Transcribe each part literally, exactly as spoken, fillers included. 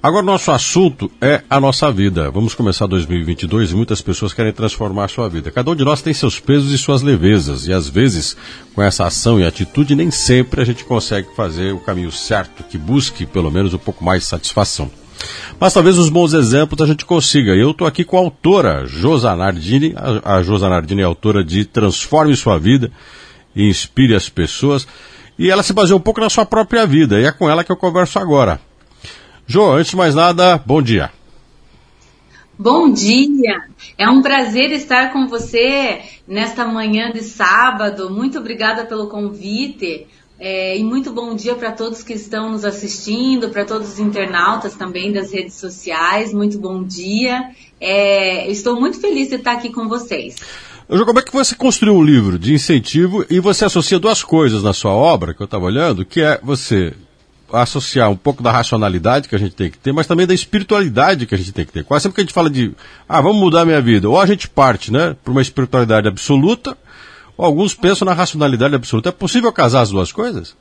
Agora, nosso assunto é a nossa vida. Vamos começar dois mil e vinte e dois e muitas pessoas querem transformar a sua vida. Cada um de nós tem seus pesos e suas levezas. E às vezes, com essa ação e atitude, nem sempre a gente consegue fazer o caminho certo, que busque pelo menos um pouco mais de satisfação. Mas talvez os bons exemplos a gente consiga. Eu estou aqui com a autora Josa Nardini. A, a Josa Nardini é autora de Transforme Sua Vida e Inspire as Pessoas. E ela se baseia um pouco na sua própria vida. E é com ela que eu converso agora. Jo, antes de mais nada, bom dia. Bom dia, é um prazer estar com você nesta manhã de sábado. Muito obrigada pelo convite é, e muito bom dia para todos que estão nos assistindo, para todos os internautas também das redes sociais. Muito bom dia, é, estou muito feliz de estar aqui com vocês. Jo, como é que você construiu um livro de incentivo e você associa duas coisas na sua obra, que eu estava olhando, que é você associar um pouco da racionalidade que a gente tem que ter, mas também da espiritualidade que a gente tem que ter. Quase sempre que a gente fala de, ah, vamos mudar a minha vida, ou a gente parte, né, para uma espiritualidade absoluta, ou alguns pensam na racionalidade absoluta. É possível casar as duas coisas?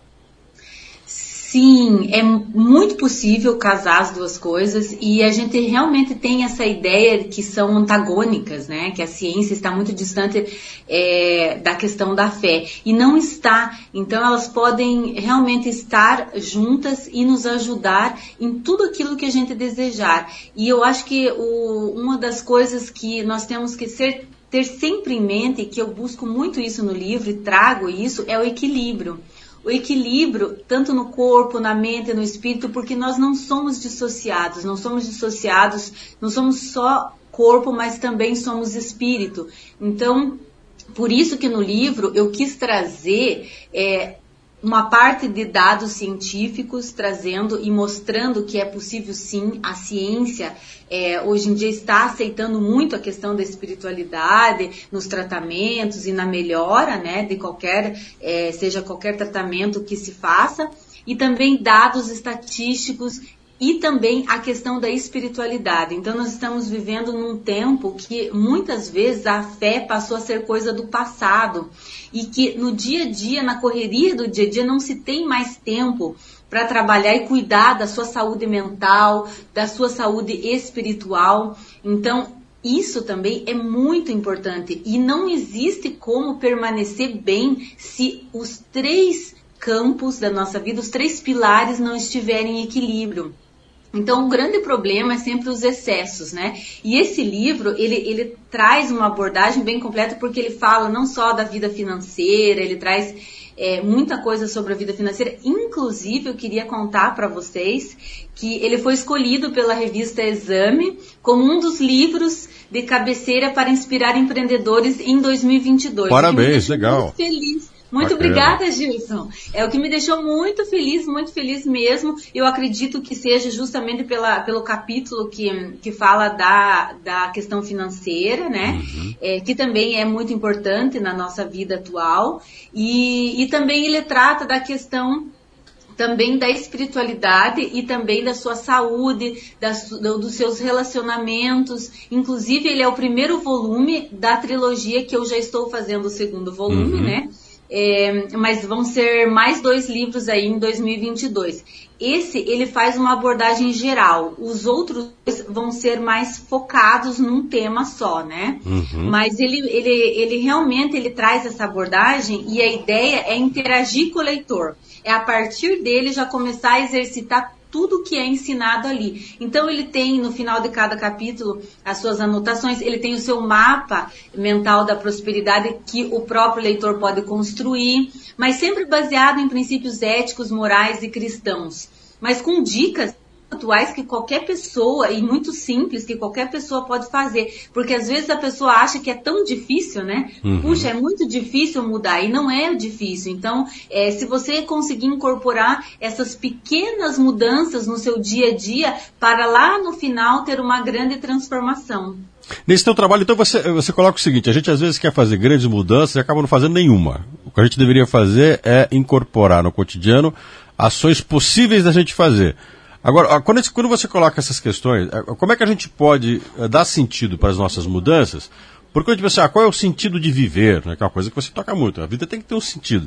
Sim, é muito possível casar as duas coisas e a gente realmente tem essa ideia que são antagônicas, né? Que a ciência está muito distante é, da questão da fé e não está. Então elas podem realmente estar juntas e nos ajudar em tudo aquilo que a gente desejar. E eu acho que o, uma das coisas que nós temos que ser, ter sempre em mente, que eu busco muito isso no livro e trago isso, é o equilíbrio. O equilíbrio, tanto no corpo, na mente, no espírito, porque nós não somos dissociados, não somos dissociados, não somos só corpo, mas também somos espírito. Então, por isso que no livro eu quis trazer é, uma parte de dados científicos, trazendo e mostrando que é possível sim, a ciência é, hoje em dia está aceitando muito a questão da espiritualidade nos tratamentos e na melhora, né, de qualquer, é, seja qualquer tratamento que se faça, e também dados estatísticos e também a questão da espiritualidade. Então nós estamos vivendo num tempo que muitas vezes a fé passou a ser coisa do passado e que no dia a dia, na correria do dia a dia, não se tem mais tempo para trabalhar e cuidar da sua saúde mental, da sua saúde espiritual. Então isso também é muito importante e não existe como permanecer bem se os três campos da nossa vida, os três pilares não estiverem em equilíbrio. Então, o grande problema é sempre os excessos, né? E esse livro, ele, ele traz uma abordagem bem completa, porque ele fala não só da vida financeira, ele traz é, muita coisa sobre a vida financeira. Inclusive, eu queria contar para vocês que ele foi escolhido pela revista Exame como um dos livros de cabeceira para inspirar empreendedores em dois mil e vinte e dois. Parabéns, legal. Muito feliz. Muito Bacana. Obrigada, Gilson. É o que me deixou muito feliz, muito feliz mesmo. Eu acredito que seja justamente pela, pelo capítulo que, que fala da, da questão financeira, né? Uhum. É, que também é muito importante na nossa vida atual. E, e também ele trata da questão também da espiritualidade e também da sua saúde, das, dos seus relacionamentos. Inclusive, ele é o primeiro volume da trilogia que eu já estou fazendo o segundo volume, uhum. né? É, mas vão ser mais dois livros aí em dois mil e vinte e dois. Esse, ele faz uma abordagem geral. Os outros vão ser mais focados num tema só, né? Uhum. Mas ele, ele, ele realmente ele traz essa abordagem e a ideia é interagir com o leitor. É a partir dele já começar a exercitar tudo que é ensinado ali. Então ele tem no final de cada capítulo as suas anotações, ele tem o seu mapa mental da prosperidade que o próprio leitor pode construir, mas sempre baseado em princípios éticos, morais e cristãos, mas com dicas atuais que qualquer pessoa, e muito simples, que qualquer pessoa pode fazer, porque às vezes a pessoa acha que é tão difícil, né? Uhum. Puxa, é muito difícil mudar, e não é difícil. Então, é, se você conseguir incorporar essas pequenas mudanças no seu dia a dia, para lá no final ter uma grande transformação. Nesse teu trabalho, então, você, você coloca o seguinte, a gente às vezes quer fazer grandes mudanças e acaba não fazendo nenhuma. O que a gente deveria fazer é incorporar no cotidiano ações possíveis da gente fazer. Agora, quando, quando você coloca essas questões, como é que a gente pode dar sentido para as nossas mudanças? Porque a gente pensa, ah, qual é o sentido de viver? Né? Que é uma coisa que você toca muito. A vida tem que ter um sentido.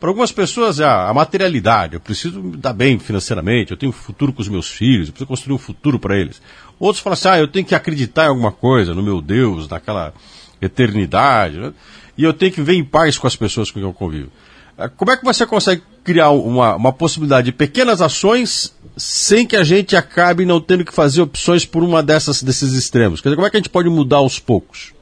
Para algumas pessoas, a, a materialidade, eu preciso me dar bem financeiramente, eu tenho um futuro com os meus filhos, eu preciso construir um futuro para eles. Outros falam assim, ah, eu tenho que acreditar em alguma coisa, no meu Deus, naquela eternidade, né? E eu tenho que viver em paz com as pessoas com quem eu convivo. Como é que você consegue criar uma, uma possibilidade de pequenas ações sem que a gente acabe não tendo que fazer opções por uma dessas, desses extremos? Quer dizer, como é que a gente pode mudar aos poucos?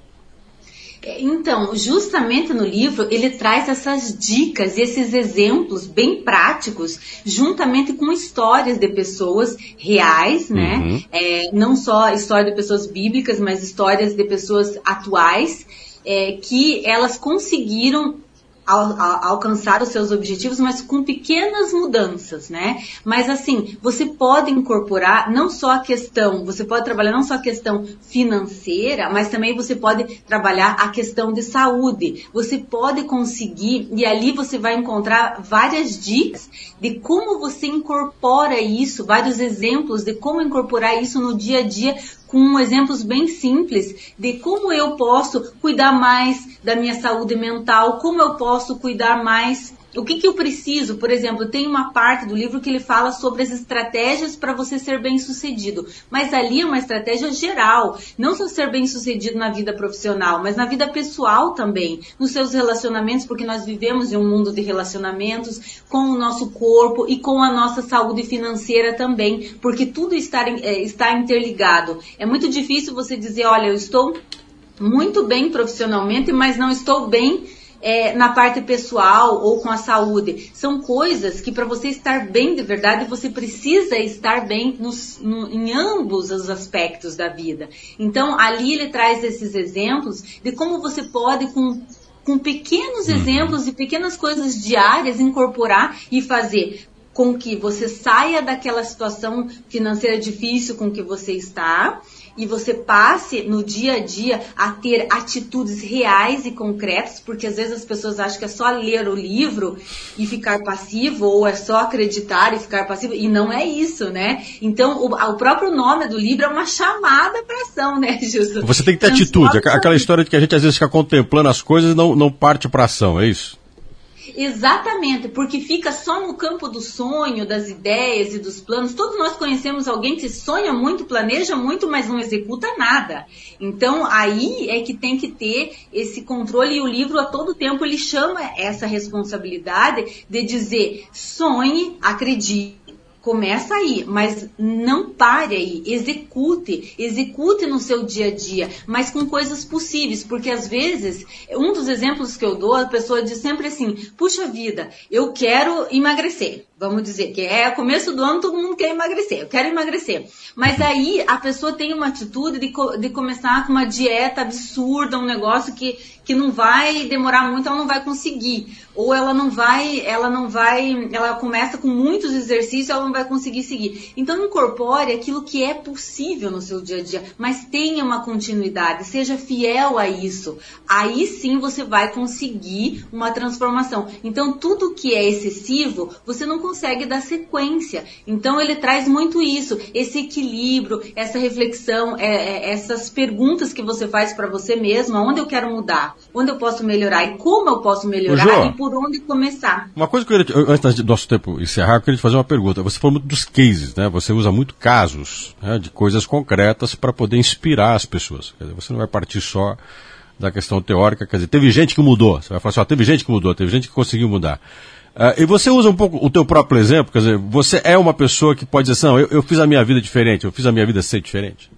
Então, justamente no livro, ele traz essas dicas e esses exemplos bem práticos, juntamente com histórias de pessoas reais, né? Uhum. É, não só história de pessoas bíblicas, mas histórias de pessoas atuais, é, que elas conseguiram Al, al, alcançar os seus objetivos, mas com pequenas mudanças, né? Mas assim, você pode incorporar não só a questão, você pode trabalhar não só a questão financeira, mas também você pode trabalhar a questão de saúde. Você pode conseguir, e ali você vai encontrar várias dicas de como você incorpora isso, vários exemplos de como incorporar isso no dia a dia, com exemplos bem simples de como eu posso cuidar mais da minha saúde mental, como eu posso cuidar mais, o que que eu preciso. Por exemplo, tem uma parte do livro que ele fala sobre as estratégias para você ser bem-sucedido, mas ali é uma estratégia geral, não só ser bem-sucedido na vida profissional, mas na vida pessoal também, nos seus relacionamentos, porque nós vivemos em um mundo de relacionamentos com o nosso corpo e com a nossa saúde financeira também, porque tudo está, é, está interligado. É muito difícil você dizer, olha, eu estou muito bem profissionalmente, mas não estou bem É, na parte pessoal ou com a saúde. São coisas que para você estar bem de verdade, você precisa estar bem nos, no, em ambos os aspectos da vida. Então, ali ele traz esses exemplos de como você pode, com, com pequenos uhum. exemplos e pequenas coisas diárias, incorporar e fazer com que você saia daquela situação financeira difícil com que você está, e você passe no dia a dia a ter atitudes reais e concretas, porque às vezes as pessoas acham que é só ler o livro e ficar passivo, ou é só acreditar e ficar passivo, e não é isso, né? Então, o, o próprio nome do livro é uma chamada para ação, né, Gilson? Você tem que ter atitude, aquela história de que a gente às vezes fica contemplando as coisas e não, não parte para ação, é isso? Exatamente, porque fica só no campo do sonho, das ideias e dos planos. Todos nós conhecemos alguém que sonha muito, planeja muito, mas não executa nada. Então, aí é que tem que ter esse controle, e o livro a todo tempo ele chama essa responsabilidade de dizer, sonhe, acredite. Começa aí, mas não pare aí, execute, execute no seu dia a dia, mas com coisas possíveis, porque às vezes, um dos exemplos que eu dou, a pessoa diz sempre assim, puxa vida, eu quero emagrecer, vamos dizer, que é começo do ano, todo mundo quer emagrecer, eu quero emagrecer, mas aí a pessoa tem uma atitude de, de começar com uma dieta absurda, um negócio que, que não vai demorar muito, ela não vai conseguir, ou ela não vai, ela não vai, ela começa com muitos exercícios, ela não vai conseguir seguir. Então incorpore aquilo que é possível no seu dia a dia, mas tenha uma continuidade, seja fiel a isso. Aí sim você vai conseguir uma transformação. Então tudo que é excessivo, você não consegue dar sequência. Então ele traz muito isso, esse equilíbrio, essa reflexão, é, é, essas perguntas que você faz para você mesmo, onde eu quero mudar, onde eu posso melhorar e como eu posso melhorar. Ô, Jô, e por onde começar. Uma coisa que eu queria, antes do nosso tempo encerrar, eu queria te fazer uma pergunta. Você falou muito dos cases, né? Você usa muito casos, né, de coisas concretas para poder inspirar as pessoas. Quer dizer, você não vai partir só da questão teórica, quer dizer, teve gente que mudou. Você vai falar assim, ó, teve gente que mudou, teve gente que conseguiu mudar. Uh, e você usa um pouco o teu próprio exemplo, quer dizer, você é uma pessoa que pode dizer assim, não, eu, eu fiz a minha vida diferente, eu fiz a minha vida ser diferente.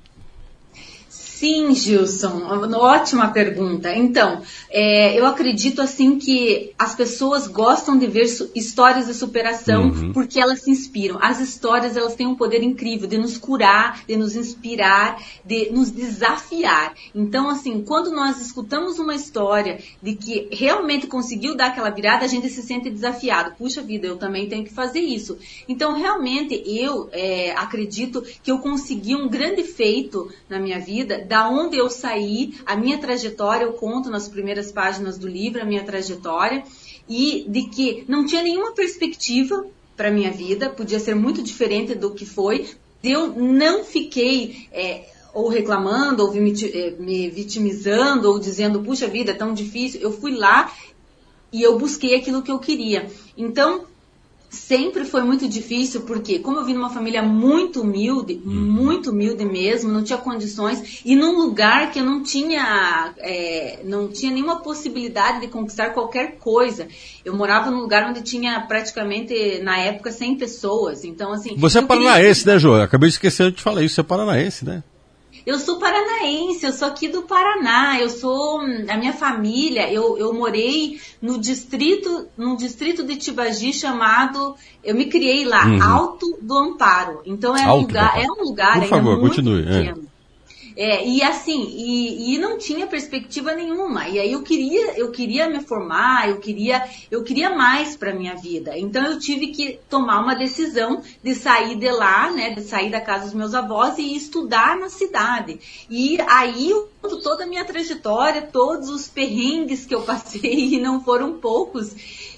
Sim, Gilson, ótima pergunta. Então, é, eu acredito assim que as pessoas gostam de ver su- histórias de superação uhum. porque elas se inspiram. As histórias, elas têm um poder incrível de nos curar, de nos inspirar, de nos desafiar. Então, assim, quando nós escutamos uma história de que realmente conseguiu dar aquela virada, a gente se sente desafiado. Puxa vida, eu também tenho que fazer isso. Então, realmente, eu é, acredito que eu consegui um grande feito na minha vida. Da onde eu saí, a minha trajetória, eu conto nas primeiras páginas do livro, a minha trajetória, e de que não tinha nenhuma perspectiva para a minha vida, podia ser muito diferente do que foi. Eu não fiquei é, ou reclamando, ou me, me vitimizando, ou dizendo, puxa vida, é tão difícil. Eu fui lá e eu busquei aquilo que eu queria. Então, sempre foi muito difícil, porque como eu vim numa família muito humilde, uhum. muito humilde mesmo, não tinha condições, e num lugar que eu não tinha, é, não tinha nenhuma possibilidade de conquistar qualquer coisa. Eu morava num lugar onde tinha praticamente, na época, cem pessoas. Então, assim... Você é paranaense, queria... né, Jô? Acabei de esquecer de te falar isso, você é paranaense, né? Eu sou paranaense, eu sou aqui do Paraná, eu sou, a minha família, eu, eu morei no distrito, num distrito de Tibagi chamado, eu me criei lá, uhum. Alto do Amparo. Então é, um lugar, é um lugar Por ainda favor, muito continue. pequeno. É. É, e assim, e, e não tinha perspectiva nenhuma. E aí eu queria, eu queria me formar, eu queria, eu queria mais para minha vida. Então eu tive que tomar uma decisão de sair de lá, né, de sair da casa dos meus avós e estudar na cidade. E aí eu conto toda a minha trajetória, todos os perrengues que eu passei, e não foram poucos.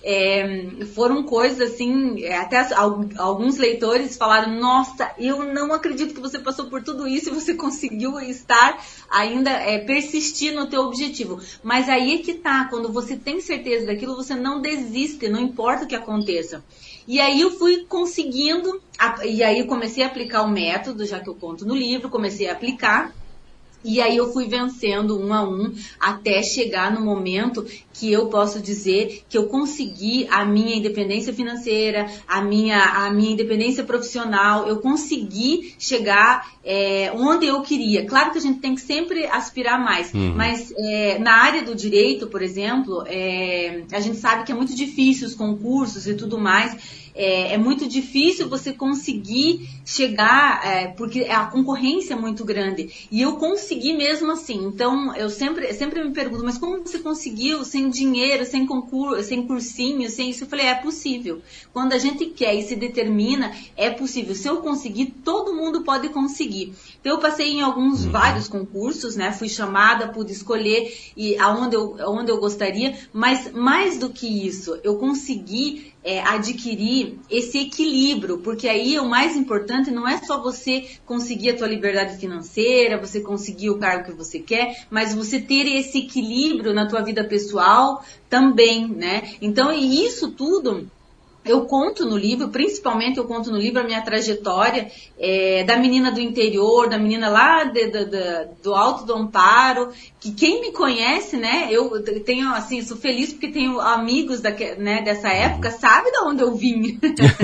É, foram coisas assim, até alguns leitores falaram, nossa, eu não acredito que você passou por tudo isso e você conseguiu estar ainda, é, persistir no teu objetivo. Mas aí é que tá, quando você tem certeza daquilo, você não desiste, não importa o que aconteça. E aí eu fui conseguindo, e aí eu comecei a aplicar o método, já que eu conto no livro, comecei a aplicar. E aí eu fui vencendo um a um até chegar no momento que eu posso dizer que eu consegui a minha independência financeira, a minha, a minha independência profissional, eu consegui chegar é, onde eu queria. Claro que a gente tem que sempre aspirar mais, uhum. mas é, na área do direito, por exemplo, é, a gente sabe que é muito difícil os concursos e tudo mais. É, é muito difícil você conseguir chegar, é, porque a concorrência é muito grande. E eu consegui mesmo assim. Então, eu sempre, sempre me pergunto, mas como você conseguiu sem dinheiro, sem concurso, sem cursinho, sem isso? Eu falei, é possível. Quando a gente quer e se determina, é possível. Se eu conseguir, todo mundo pode conseguir. Então, eu passei em alguns, uhum. vários concursos, né? Fui chamada, pude escolher e aonde eu, aonde eu gostaria. Mas, mais do que isso, eu consegui É, adquirir esse equilíbrio, porque aí o mais importante não é só você conseguir a tua liberdade financeira, você conseguir o cargo que você quer, mas você ter esse equilíbrio na tua vida pessoal também, né? Então, e isso tudo eu conto no livro, principalmente eu conto no livro a minha trajetória é, da menina do interior, da menina lá de, de, de, do Alto do Amparo, que quem me conhece, né, eu tenho, assim, sou feliz porque tenho amigos da, né, dessa época, sabe de onde eu vim.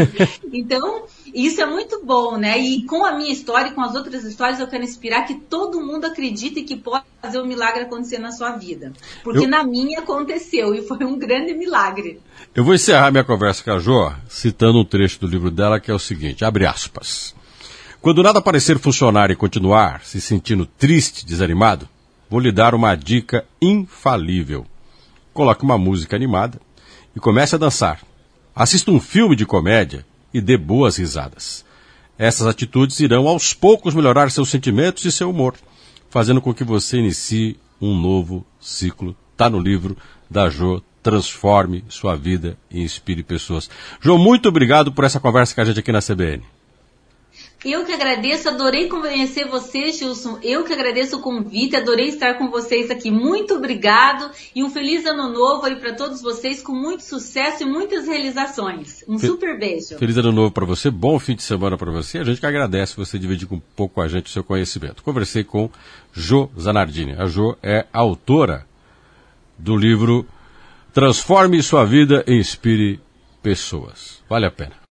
Então, isso é muito bom, né, e com a minha história e com as outras histórias eu quero inspirar que todo mundo acredite que pode fazer um milagre acontecer na sua vida. Porque eu... na minha aconteceu e foi um grande milagre. Eu vou encerrar minha conversa com a Jô citando um trecho do livro dela que é o seguinte, abre aspas. Quando nada parecer funcionar e continuar se sentindo triste, desanimado, vou lhe dar uma dica infalível. Coloque uma música animada e comece a dançar. Assista um filme de comédia e dê boas risadas. Essas atitudes irão aos poucos melhorar seus sentimentos e seu humor, fazendo com que você inicie um novo ciclo. Está no livro da Jô, Transforme Sua Vida e Inspire Pessoas. Jô, muito obrigado por essa conversa com a gente aqui na C B N. Eu que agradeço, adorei conhecer você, Gilson. Eu que agradeço o convite, adorei estar com vocês aqui. Muito obrigado e um feliz ano novo aí para todos vocês, com muito sucesso e muitas realizações. Um Fe- super beijo. Feliz ano novo para você, bom fim de semana para você. A gente que agradece você dividir um pouco com a gente o seu conhecimento. Conversei com Jô Zanardini. A Jô é autora do livro Transforme Sua Vida e Inspire Pessoas. Vale a pena.